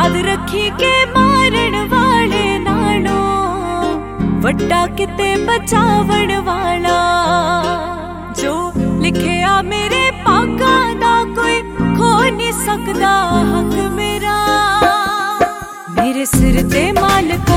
याद रखी के मारण वाले नालों वड्डा किते बचावण वाला। जो लिखिया मेरे भागा दा कोई खो नहीं सकदा हक मेरा। मेरे सिर ते मालिक